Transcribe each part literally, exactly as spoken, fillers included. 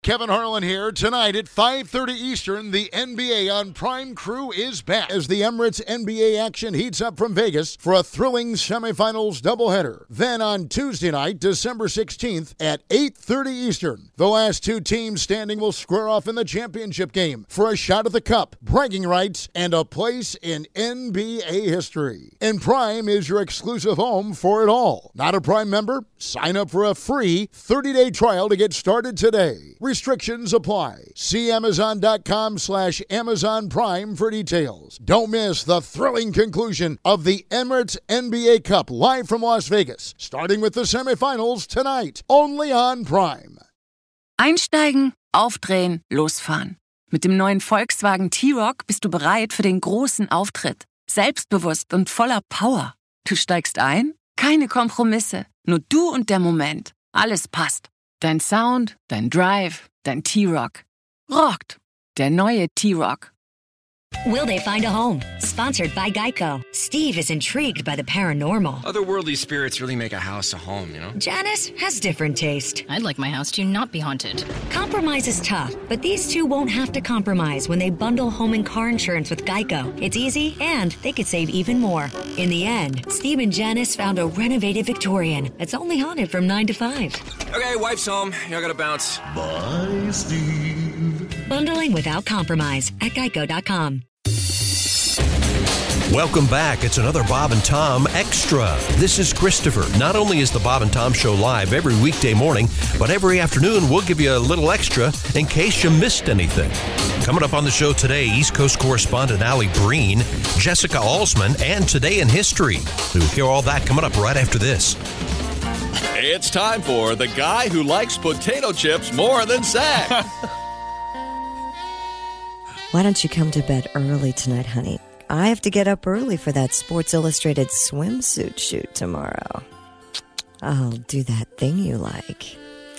Kevin Harlan here. Tonight at five thirty Eastern, the N B A on Prime Crew is back as the Emirates N B A action heats up from Vegas for a thrilling semifinals doubleheader. Then on Tuesday night, December sixteenth at eight thirty Eastern, the last two teams standing will square off in the championship game for a shot at the cup, bragging rights, and a place in N B A history. And Prime is your exclusive home for it all. Not a Prime member? Sign up for a free thirty-day trial to get started today. Restrictions apply. See Amazon.com slash Amazon Prime for details. Don't miss the thrilling conclusion of the Emirates N B A Cup live from Las Vegas, starting with the semifinals tonight, only on Prime. Einsteigen, aufdrehen, losfahren. Mit dem neuen Volkswagen T-Roc bist du bereit für den großen Auftritt. Selbstbewusst und voller Power. Du steigst ein? Keine Kompromisse. Nur du und der Moment. Alles passt. Dein Sound, dein Drive, dein T-Roc. Rockt. Der neue T-Roc. Will they find a home? Sponsored by Geico. Steve is intrigued by the paranormal. Otherworldly spirits really make a house a home, you know? Janice has different taste. I'd like my house to not be haunted. Compromise is tough, but these two won't have to compromise when they bundle home and car insurance with Geico. It's easy, and they could save even more. In the end, Steve and Janice found a renovated Victorian that's only haunted from nine to five. Okay, wife's home. I gotta bounce. Bye, Steve. Bundling without compromise at geico dot com. Welcome back. It's another Bob and Tom Extra. This is Christopher. Not only is the Bob and Tom Show live every weekday morning, but every afternoon we'll give you a little extra in case you missed anything. Coming up on the show today, East Coast correspondent Allie Breen, Jessica Alsman, and Today in History. We'll hear all that coming up right after this. It's time for the guy who likes potato chips more than sex. Why don't you come to bed early tonight, honey? I have to get up early for that Sports Illustrated swimsuit shoot tomorrow. I'll do that thing you like.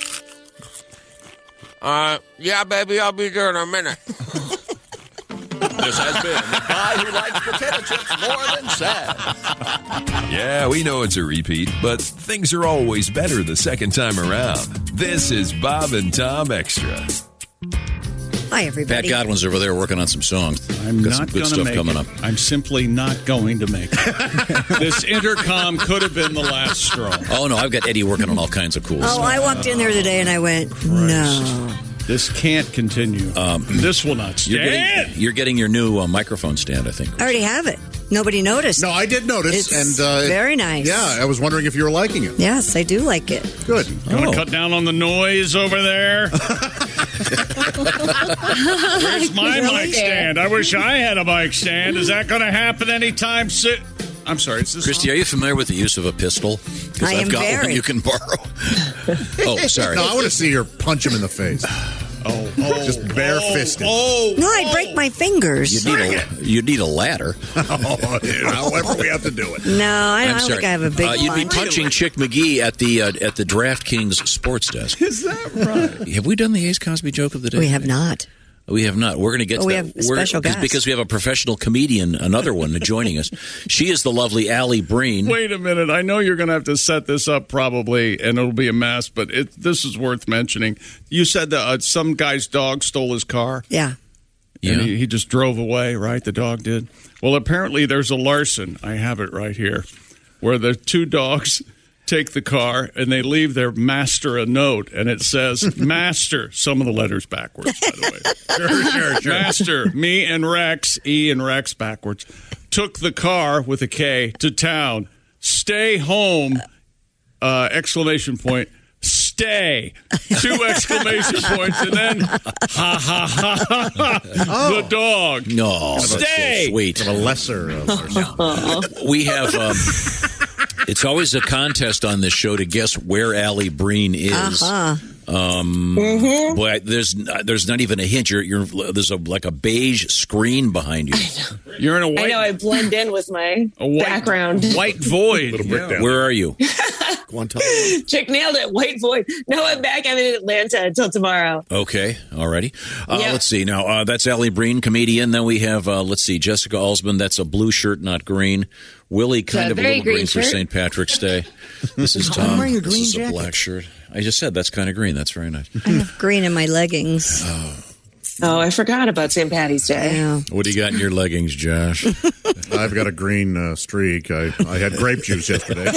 Uh, yeah, baby, I'll be there in a minute. This has been the guy who likes potato chips more than sex. Yeah, we know it's a repeat, but things are always better the second time around. This is Bob and Tom Extra. Hi, everybody. Pat Godwin's over there working on some songs. I'm Got not some good going to stuff make coming it. up. I'm simply not going to make it. This intercom could have been the last straw. Oh, no, I've got Eddie working on all kinds of cool Oh, stuff. I walked in there today and I went, no. This can't continue. Um, this will not stand. You're getting, you're getting your new uh, microphone stand, I think. I already have it. Nobody noticed. No, I did notice. It's and uh, very nice. Yeah, I was wondering if you were liking it. Yes, I do like it. Good. You want to cut down on the noise over there? Where's my Really? mic stand? I wish I had a mic stand. Is that going to happen anytime soon? I'm sorry. Is this Christy, on? are you familiar with the use of a pistol? Because I I've am got very. one you can borrow. Oh, sorry. No, I want to see her punch him in the face. Oh, oh, Just bare-fisted. Oh, oh, No, I'd break my fingers. You need, a, you need a ladder. Oh, yeah, however we have to do it. No, I I'm don't sorry. think I have a big uh, You'd be one. punching Chick McGee at the uh, at the DraftKings sports desk. Is that right? Have we done the Ace Cosby joke of the day? We have not. We have not. We're going to get Oh, to we that. have a We're- special because- guest. Because we have a professional comedian, another one, joining us. She is the lovely Allie Breen. Wait a minute. I know you're going to have to set this up probably, and it'll be a mess, but it, this is worth mentioning. You said that uh, some guy's dog stole his car? Yeah. Yeah. And he, he just drove away, right? The dog did. Well, apparently there's a larcen. I have it right here, where the two dogs take the car and they leave their master a note, and it says, Master, some of the letters backwards, by the way. Sure, sure, sure. Master, me and Rex, E and Rex backwards, took the car with a K to town. Stay home, uh, exclamation point. Stay. Two exclamation points, and then ha ha ha ha ha. Oh. The dog. No, Stay. So sweet. A lesser of ourselves. We have. Um, it's always a contest on this show to guess where Allie Breen is. Uh-huh. Um, Mm-hmm. Boy, there's there's not even a hint. You're, you're there's a like a beige screen behind you. You're in a white. I know I blend in with my a white background. White void. Little brick down. Where are you? I'm One time. Chick nailed it. White void. No, I'm back. I'm in Atlanta until tomorrow. Okay, alrighty. Uh, Yeah. Let's see. Now, uh, that's Allie Breen, comedian. Then we have, uh, let's see, Jessica Alsman. That's a blue shirt, not green. Willie, kind a of a very little green, green for shirt. Saint Patrick's Day. This is I'm Tom. wearing a This green is a jacket. black shirt. I just said that's kind of green. That's very nice. I have green in my leggings. Oh, I forgot about Saint Patty's Day. Yeah. What do you got in your leggings, Josh? I've got a green uh, streak. I, I had grape juice yesterday.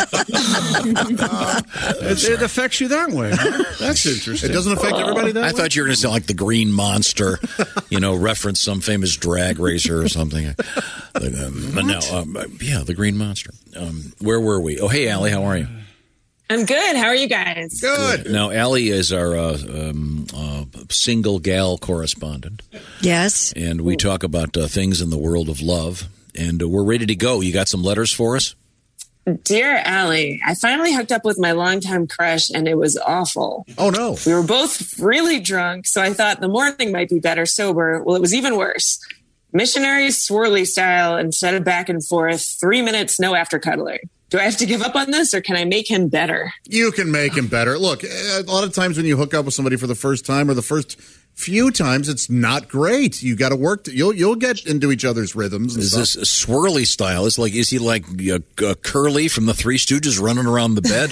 It, it affects you that way. Huh? That's interesting. It doesn't affect everybody that I way? thought you were going to sound like the Green Monster, you know, reference some famous drag racer or something. Like, um, but no, um, yeah, the Green Monster. Um, where were we? Oh, hey, Allie, how are you? I'm good. How are you guys? Good. Now, Allie is our uh, um, uh, single gal correspondent, Yes. and we talk about uh, things in the world of love. And uh, we're ready to go. You got some letters for us? Dear Allie, I finally hooked up with my longtime crush, and it was awful. Oh, no. We were both really drunk, so I thought the morning might be better sober. Well, it was even worse. Missionary swirly style instead of back and forth, three minutes, no after cuddling. Do I have to give up on this, or can I make him better? You can make him better. Look, a lot of times when you hook up with somebody for the first time or the first few times, it's not great. You got to work. To, you'll you'll get into each other's rhythms. And Is stuff. this swirly style? Is like is he like uh, uh, Curly from the Three Stooges running around the bed?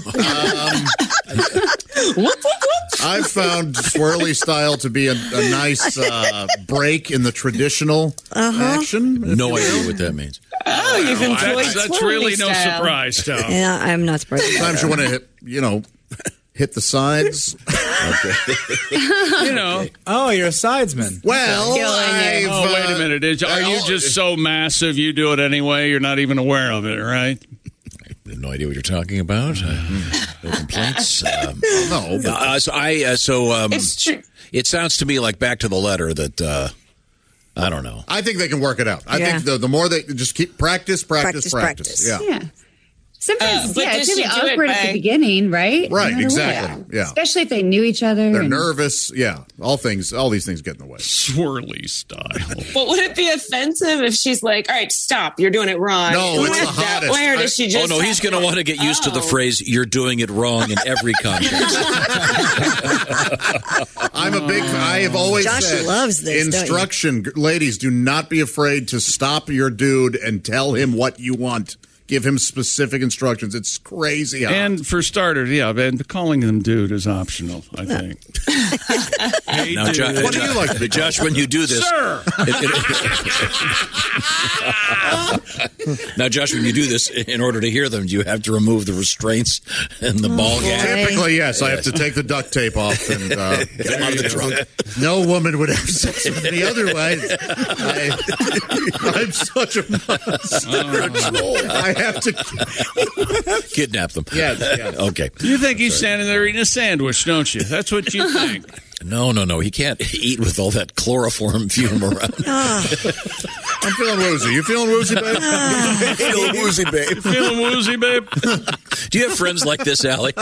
I've found swirly style to be a, a nice uh, break in the the Uh-huh. action. No idea what that means. Oh, you've enjoyed That's, that's swirly really no style. surprise, Tom. Yeah, I'm not surprised. Sometimes you want to hit, you know, hit the sides. You know. Oh, you're a sidesman. Well, I've, Oh, wait a uh, minute. Is, are you I- just so massive you do it anyway? You're not even aware of it, right? I have no idea what you're talking about. Uh, no complaints. Um, No, but uh, so I uh, so um, It's true. it sounds to me like back to the letter that uh, I don't know. I think they can work it out. I Yeah. think the the more they just keep practice, practice, Practice, practice. practice. Yeah. Yeah. Sometimes, Uh, but yeah, does it's she going to do be it awkward at by- the beginning, right? Right, No matter exactly. what. Yeah. Especially if they knew each other. They're and- nervous. Yeah. All things, all these things get in the way. Swirly style. But would it be offensive if she's like, all right, stop, you're doing it wrong? No, it's Is the it that hottest. way, or does she Oh just no, he's going to want to get used to the Oh. phrase "you're doing it wrong" in every context. I'm a big. I have always Josh said loves this, don't you? instruction. Ladies, do not be afraid to stop your dude and tell him what you want. Give him specific instructions. It's crazy. How And for starters, yeah, and calling them dude is optional, I think. Hey, Now, dude. Jo- What do you like to be Josh? When you do this, Sir! it- it- now, Josh, when you do this, in order to hear them, you have to remove the restraints and the ball gag. Typically, yes. I have to take the duct tape off and uh, Get him out of the trunk. No woman would have sex with me otherwise. I, I'm such a monster. I have to Kidnap them. Yes, yes. Okay. You think he's standing there eating a sandwich, don't you? That's what you think. No, no, no. He can't eat with all that chloroform fume around. I'm feeling woozy. You feeling woozy, babe? Feeling woozy, babe. Feeling woozy, babe? Do you have friends like this, Allie?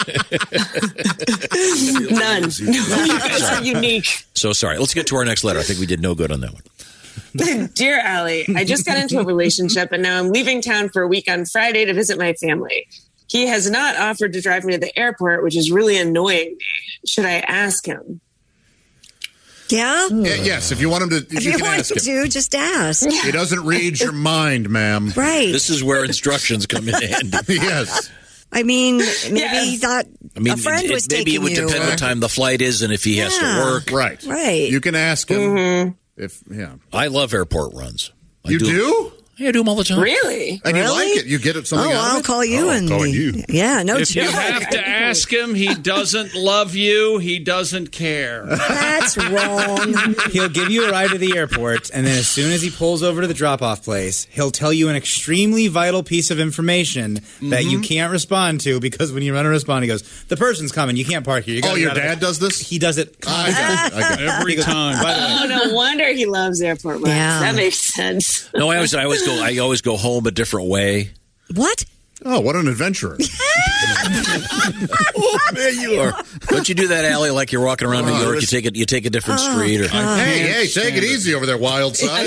None. It's so unique. So sorry. Let's get to our next letter. I think we did no good on that one. Dear Allie, I just got into a relationship and now I'm leaving town for a week on Friday to visit my family. He has not offered to drive me to the airport, which is really annoying me. Should I ask him? Yeah? Yeah, yes, if you want him to, If you you can want ask him. to, just ask. He doesn't read your mind, ma'am. Right. This is where instructions come in handy. Yes. I mean, maybe Yes. he thought I mean, a friend it- was maybe it taking would you. depend what time the flight is and if he has to Yeah. work. Right. Right. You can ask him. Mm-hmm. If yeah. I love airport runs. I You do? Yeah, I do them all the time. Really? And you Really? like it? You get it something Oh, out of I'll it? call you Oh, and calling you. Yeah, no If you joke. have to ask him, he doesn't love you, he doesn't care. That's wrong. He'll give you a ride to the airport, and then as soon as he pulls over to the drop-off place, he'll tell you an extremely vital piece of information that you can't respond to because when you run to respond, he goes, "The person's coming. You can't park here." You Oh, gotta- your gotta-" dad does this? He does it. I got it. I got it. Every He goes, time. By the way, Oh, no wonder he loves airport rides. Yeah. That makes sense. No, I always, I always go. I always go home a different way. What? Oh, what an adventurer. Oh, man, you are. Don't you do that, Allie, like you're walking around New York? You take it. You take a different Oh, street. Or God. Hey, hey, take it easy over there, wild side.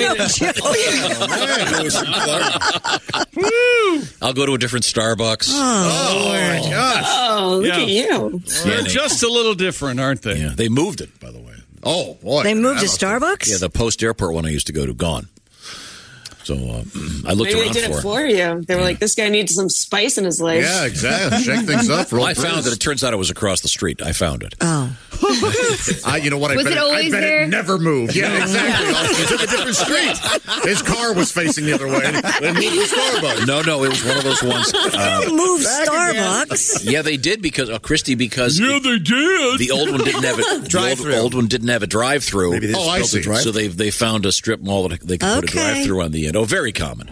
I'll go to a different Starbucks. Oh, my gosh. Oh, look Yeah. at you. They're they- just a little different, aren't they? Yeah, they moved it, by the way. Oh, boy. They moved to That must- Starbucks? Yeah, the post airport one I used to go to, gone. So uh, I looked Maybe they around did for it for you. They were like, this guy needs some spice in his life. Yeah, exactly. Shake things up. Roll I found Bruce. that it turns out it was across the street. I found it. Oh. I, you know what? I Was bet it I always bet there? it never moved. Yeah, exactly. He's in a different street. His car was facing the other way. They moved to Starbucks. No, no, it was one of those ones. Uh, Move Starbucks. yeah, they did because uh, Christy because Yeah, it- they did. the old one didn't have a the Drive-through. old, old one didn't have a drive-through. Maybe they just Oh, I built a see. drive- So they they found a strip mall that they could put a Okay. drive-through on the end. Oh, very common.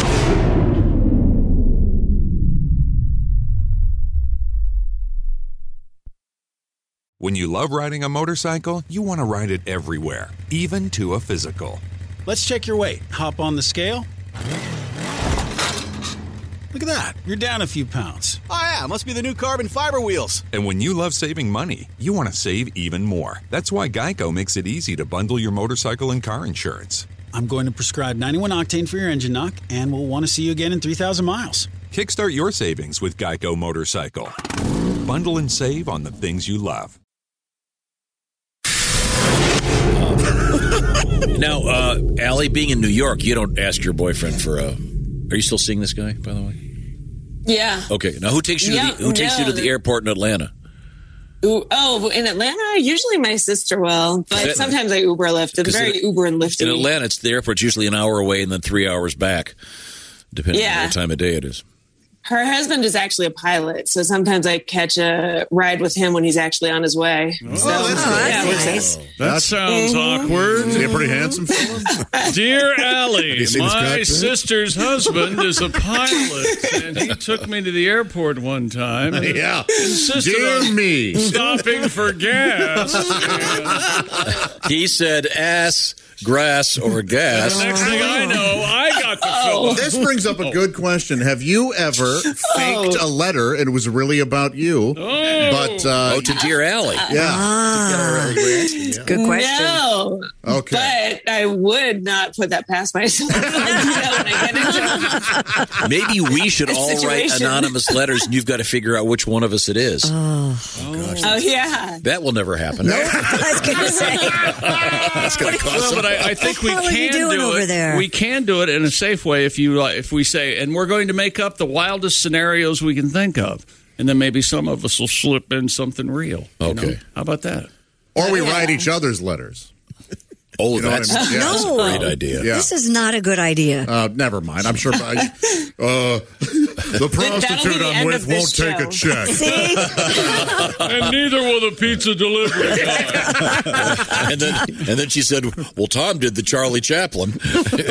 When you love riding a motorcycle, you want to ride it everywhere, even to a physical. Let's check your weight. Hop on the scale. Look at that. You're down a few pounds. Oh, yeah. Must be the new carbon fiber wheels. And when you love saving money, you want to save even more. That's why Geico makes it easy to bundle your motorcycle and car insurance. I'm going to prescribe ninety-one octane for your engine knock, and we'll want to see you again in three thousand miles. Kickstart your savings with Geico Motorcycle. Bundle and save on the things you love. Now, uh, Allie, being in New York, you don't ask your boyfriend for a. Are you still seeing this guy, by the way? Yeah. Okay. Now, who takes you Yeah, to the, who takes you no. to the airport in Atlanta? Ooh, oh, in Atlanta, usually my sister will, but That- sometimes I Uber or Lyft. It's 'Cause very in- Uber and Lyfty. In Atlanta, it's the airport's usually an hour away and then three hours back, depending Yeah. on what time of day it is. Her husband is actually a pilot, so sometimes I catch a ride with him when he's actually on his way. Oh, so, that's yeah, nice. it works out. That sounds Mhm. awkward. Is he a pretty handsome fella? Dear Allie, you seen this my cockpit? sister's husband is a pilot, and he took me to the airport one time. And Yeah. insisted Dear on me. stopping for gas. And He said ass, grass, or gas. the next thing I know, I got to fill up. This brings up a good question. Have you ever faked a letter and it was really about you? Oh. But uh, Oh, to Dear Allie. yeah. Ah, good question. No. Okay. But I would not put that past myself. I do that when I get into Maybe we should A all write situation. anonymous letters, and you've got to figure out which one of us it is. Oh, Oh, yeah. That will never happen. I was going to say. That's going to cost Well, but I, I think we What the hell are you can doing do over it. there? We can do it in a safe way if you uh, if we say, and we're going to make up the wildest scenarios we can think of, and then maybe some of us will slip in something real. you Okay. know? How about that? Or we Yeah. write each other's letters. Oh, You know that's, what I mean? Yeah. that's a No. great idea. Yeah. This is not a good idea. Uh, never mind. I'm sure I, uh, the prostitute the I'm end with of this won't take a show. check. See? And neither will the pizza delivery guy. and then and then she said, "Well, Tom did the Charlie Chaplin."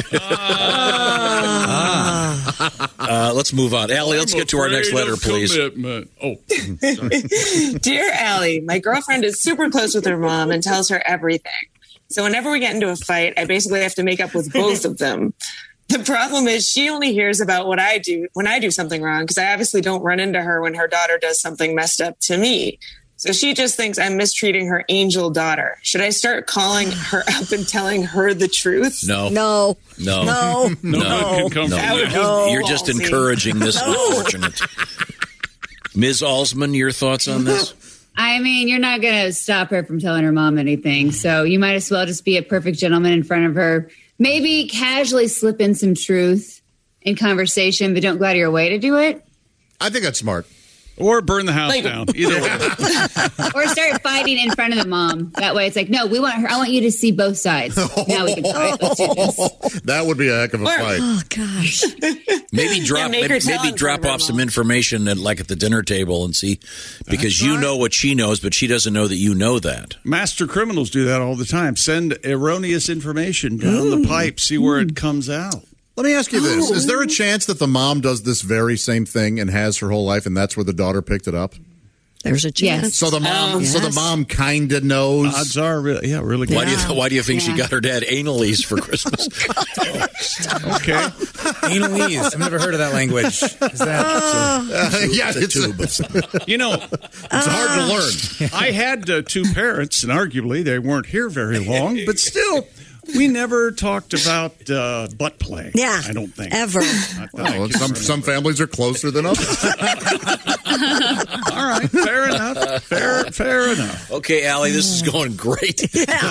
uh, let's move on, Allie. Let's I'm get to our next afraid letter, of please. Commitment. Oh, Dear Allie, my girlfriend is super close with her mom and tells her everything. So whenever we get into a fight, I basically have to make up with both of them. The problem is she only hears about what I do when I do something wrong, because I obviously don't run into her when her daughter does something messed up to me. So she just thinks I'm mistreating her angel daughter. Should I start calling her up and telling her the truth? No, No. no, No. no, good can come no. from That would that. be No. You're just ballsy. encouraging this unfortunate. Miz Alsman, your thoughts on this? I mean, you're not going to stop her from telling her mom anything. So you might as well just be a perfect gentleman in front of her. Maybe casually slip in some truth in conversation, but don't go out of your way to do it. I think that's smart. Or burn the house Like- down. Either way. Or start fighting in front of the mom. That way it's like, no, we want her. I want you to see both sides. Now we can fight. Let's do this. That would be a heck of a fight. Oh, gosh. Maybe drop Yeah, make her maybe, tell maybe in drop front of her off some mom. information at, like at the dinner table and see, because you right. know what she knows, but she doesn't know that you know that. Master criminals do that all the time. Send erroneous information down the pipe, see where it comes out. Let me ask you this. Is there a chance that the mom does this very same thing and has her whole life, and that's where the daughter picked it up? There's a chance. Yes. So the mom, Um, so the yes. mom kind of knows. Odds are, really, yeah, really good. Why do you Why do you think she Yeah. got her dad analies for Christmas? Okay. Analese. I've never heard of that language. Is that? Uh, yeah, It's a it's, tube. You know, it's hard to learn. I had uh, two parents, and arguably they weren't here very long, but still, we never talked about uh, butt play. Yeah. I don't think. Ever. Well, some some families are closer than others. All right, fair enough. Fair, fair enough. Okay, Allie, this is going great.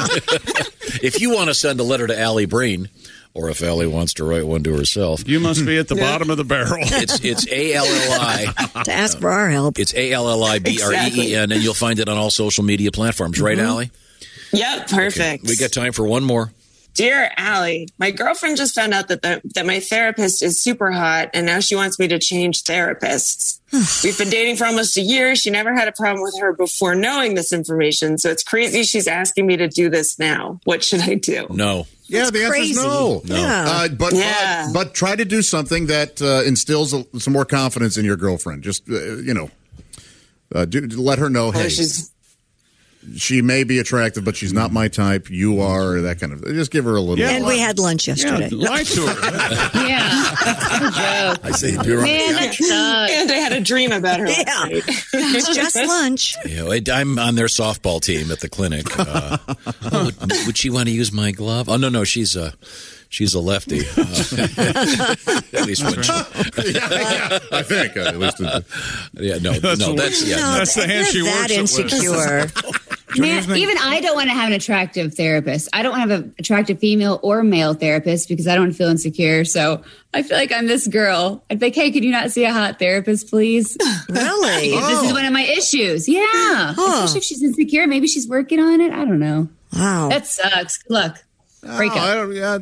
If you want to send a letter to Allie Breen, or if Allie wants to write one to herself, You must be at the Yeah. bottom of the barrel. it's it's A L L I. To ask for our help. It's A L L I B R E E N, and you'll find it on all social media platforms, right, Allie? Yep, perfect. We got time for one more. Dear Allie, my girlfriend just found out that the, that my therapist is super hot, and now she wants me to change therapists. We've been dating for almost a year. She never had a problem with her before knowing this information, so it's crazy she's asking me to do this now. What should I do? No. Yeah, the answer crazy. is no. No. Yeah. Uh, but, Yeah. but but try to do something that uh, instills a, some more confidence in your girlfriend. Just uh, you know, uh, do, let her know. Oh, Hey, she's she may be attractive, but she's not my type. You are, or that kind of. Just give her a little. Yeah. And we had lunch yesterday. Yeah, lie to her. Yeah. Good joke. I say you're right. Man, that sucks. and I had a dream about her. Yeah. last night. It's just lunch. You know, it- I'm on their softball team at the clinic. Uh, oh, would, would she want to use my glove? Oh no, no, she's a she's a lefty. Uh, at least when she, yeah, yeah, I think uh, at least. Uh, yeah, no, That's no, a- that's yeah. No, That's the hand you're she that works it with. insecure. Man, even I don't want to have an attractive therapist. I don't want to have an attractive female or male therapist because I don't feel insecure. So I feel like I'm this girl. I'd be like, hey, could you not see a hot therapist, please? Really? Because this is one of my issues. Yeah. Huh. Especially if she's insecure. Maybe she's working on it. I don't know. Wow. That sucks. Good luck. Break Oh, up. I, don't, yeah,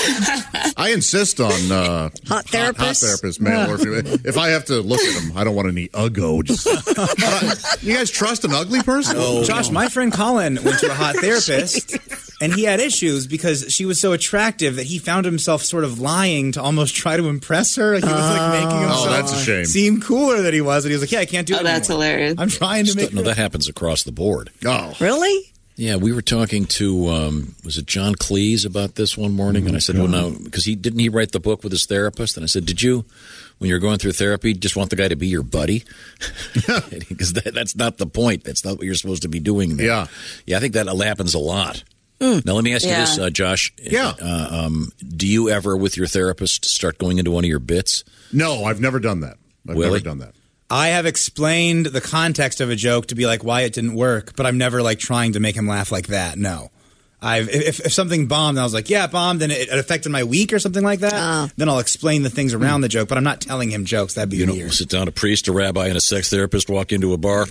I insist on uh, Hot hot therapists? therapists, male or female. If I have to look at them, I don't want any uggo. Just, you guys trust an ugly person? No. Josh, my friend Colin went to a hot therapist, and he had issues because she was so attractive that he found himself sort of lying to almost try to impress her. He was like making himself Oh, that's a shame. seem cooler than he was, and he was like, "Yeah, I can't do Oh, it." that's anymore. hilarious. I'm trying to make. No, that happens across the board. Oh, Really? Yeah, we were talking to um, was it John Cleese about this one morning, and I said, "Well, no," because he didn't he write the book with his therapist, and I said, "Did you, when you're going through therapy, just want the guy to be your buddy? Because that, that's not the point. That's not what you're supposed to be doing there." Yeah. yeah, I think that happens a lot. Now, let me ask you Yeah. this, uh, Josh. Yeah. Uh, um, do you ever, with your therapist, start going into one of your bits? no, I've never done that. I've Willie? never done that. I have explained the context of a joke to be like why it didn't work, but I'm never like trying to make him laugh like that. No. I've if, if something bombed and I was like, yeah, it bombed and it, it affected my week or something like that, Oh. then I'll explain the things around the joke, but I'm not telling him jokes. That'd be You know, weird. sit down, a priest, a rabbi, and a sex therapist walk into a bar.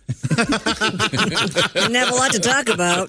Didn't have a lot to talk about.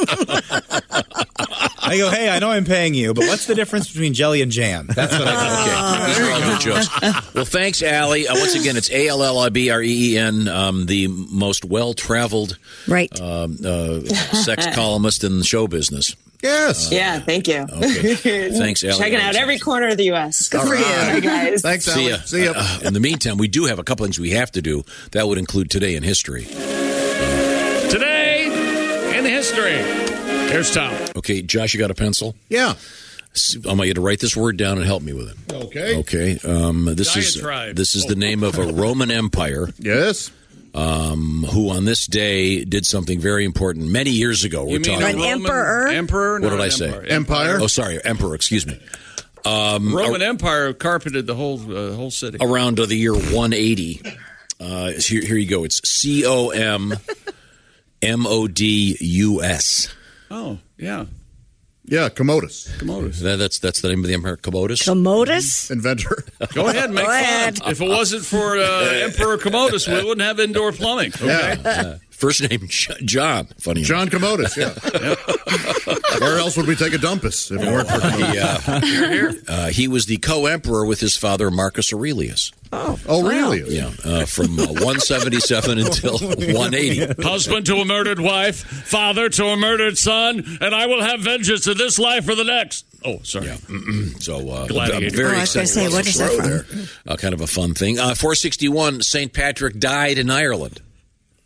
I go, hey, I know I'm paying you, but what's the difference between jelly and jam? That's what I Okay, these are all good jokes. Well, thanks, Allie. Uh, once again, it's A L L I B R E E N, um, the most well-traveled Right. um, uh, sex columnist in the show business. Yes. Yeah, thank you. Okay. Thanks, Allie. Checking out every corner of the U S Good for you. Bye, guys. Thanks, See ya. Alex. See ya. Uh, in the meantime, we do have a couple things we have to do. That would include Today in History. Today in history. Here's Tom. Okay, Josh, you got a pencil? Yeah. S- I want you to write this word down and help me with it. Okay. Okay. Um, this is Diatribe. this is the name of a Roman Empire. Yes. Um, who on this day did something very important many years ago. We're You mean talking. a An Roman emperor? Emperor? What Not did I an say? Empire. Empire. Oh, sorry, emperor. Excuse me. Um, Roman ar- Empire carpeted the whole uh, whole city. around uh, the year one eighty. Uh, here, here you go. It's C O M M O D U S. Oh, yeah. Yeah, Commodus. Commodus. That, that's that's the name of the empire, Commodus. Commodus? Inventor. Go ahead, make Go fun. ahead. If it wasn't for uh, Emperor Commodus, we wouldn't have indoor plumbing. Okay? Yeah. Uh, first name J- John. Funny. John Commodus, yeah. Where else would we take a dumpus if it weren't for Commodus? He, uh, uh, he was the co-emperor with his father, Marcus Aurelius. Oh, oh really? Yeah, uh, from uh, one seventy-seven until one eighty. Husband to a murdered wife, father to a murdered son, and I will have vengeance in this life or the next. Oh, sorry. Yeah. So uh, Gladiator. I'm very Oh, I was gonna excited. say, about what this is that show there. Uh, kind of a fun thing. Uh, four sixty-one, Saint Patrick died in Ireland.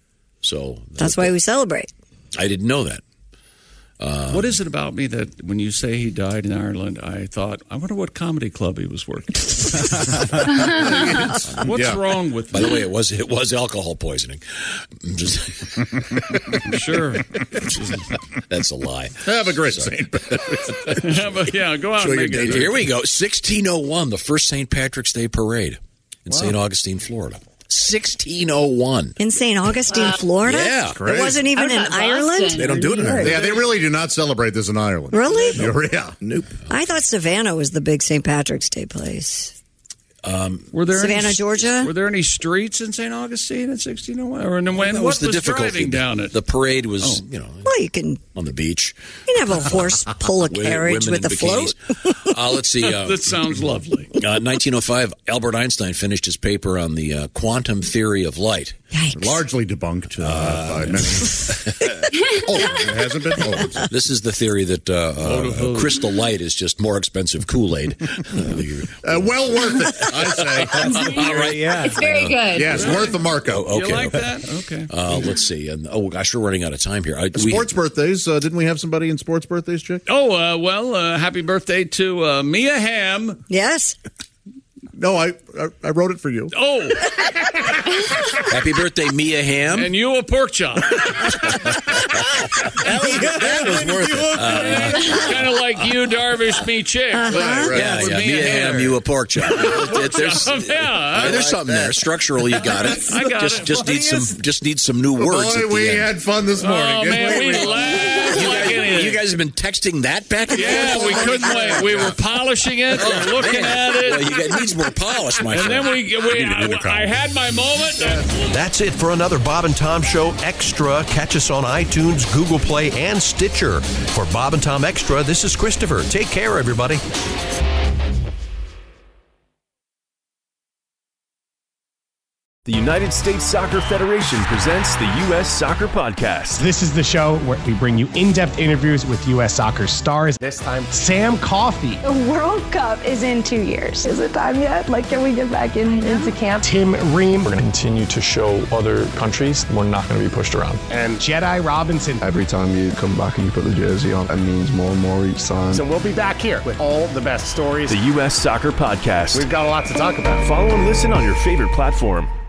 So That's why we celebrate. I didn't know that. Uh, what is it about me that when you say he died in Ireland, I thought, I wonder what comedy club he was working at. What's yeah. wrong with By me? the way, it was it was alcohol poisoning. I'm just I'm sure. That's a lie. Have a great Sorry. Saint Patrick's. yeah, but yeah, go out Show and your make it. date. Here we go. sixteen oh one, the first Saint Patrick's Day parade in Wow. Saint Augustine, Florida. sixteen oh one. In Saint Augustine, Florida? Yeah. It wasn't even in Ireland? They don't do it in Ireland. Yeah, they really do not celebrate this in Ireland. Really? Yeah. Nope. I thought Savannah was the big Saint Patrick's Day place. Um, Were there Savannah, any, Georgia? Were there any streets in Saint Augustine in sixteen oh one? Or in the, when, that what was the was difficulty. driving down it? The parade was, Oh. you know, Well, you can on the beach. you can have a horse pull a Women- carriage women with a in float. bikinis. Uh, let's see. Uh, That sounds lovely. Uh, nineteen oh five, Albert Einstein finished his paper on the uh, quantum theory of light. Largely debunked uh, by many. Oh, it hasn't been? Oh, it's- This is the theory that uh, uh, uh, crystal light is just more expensive Kool-Aid. uh, well worth it, I say. All right. Yeah. It's very good. Yes, worth the markup. Okay. You like okay. that? Okay. Uh, let's see. And oh gosh, we're running out of time here. I, we- Sports birthdays. Uh, didn't we have somebody in sports birthdays, Chick? Oh, uh, well, uh, happy birthday to uh, Mia Hamm. Yes. No, I, I I wrote it for you. Oh, Happy birthday, Mia Hamm. and you a pork chop. that, was, that was worth it. Uh, kind of like you, Darvish, me, Chick. Uh-huh. Right, right. yeah, With yeah. Mia Mia Hamm. Hamm, you a pork chop. It- there's, chop, yeah, I uh, there's like something there. Structurally, you got it. I got just, it. Just need some. Just need some new words. Boy, at the we end. had fun this morning. Oh, didn't man, we we? laughed You like guys, anything. you guys have been texting that back and Yeah, forth. we couldn't wait. We were polishing it, and looking at it. Well, you got, it needs more polish, my And friend. then we, we I, I had my moment. That's it for another Bob and Tom Show Extra. Catch us on iTunes, Google Play, and Stitcher. For Bob and Tom Extra, this is Christopher. Take care, everybody. The United States Soccer Federation presents the U S Soccer Podcast. This is the show where we bring you in-depth interviews with U S soccer stars. This time, Sam Coffey. The World Cup is in two years. Is it time yet? Like, can we get back in, into camp? Tim Ream. We're going to continue to show other countries we're not going to be pushed around. And Jedi Robinson. Every time you come back and you put the jersey on, it means more and more each time. So we'll be back here with all the best stories. The U S Soccer Podcast. We've got a lot to talk about. Follow and listen on your favorite platform.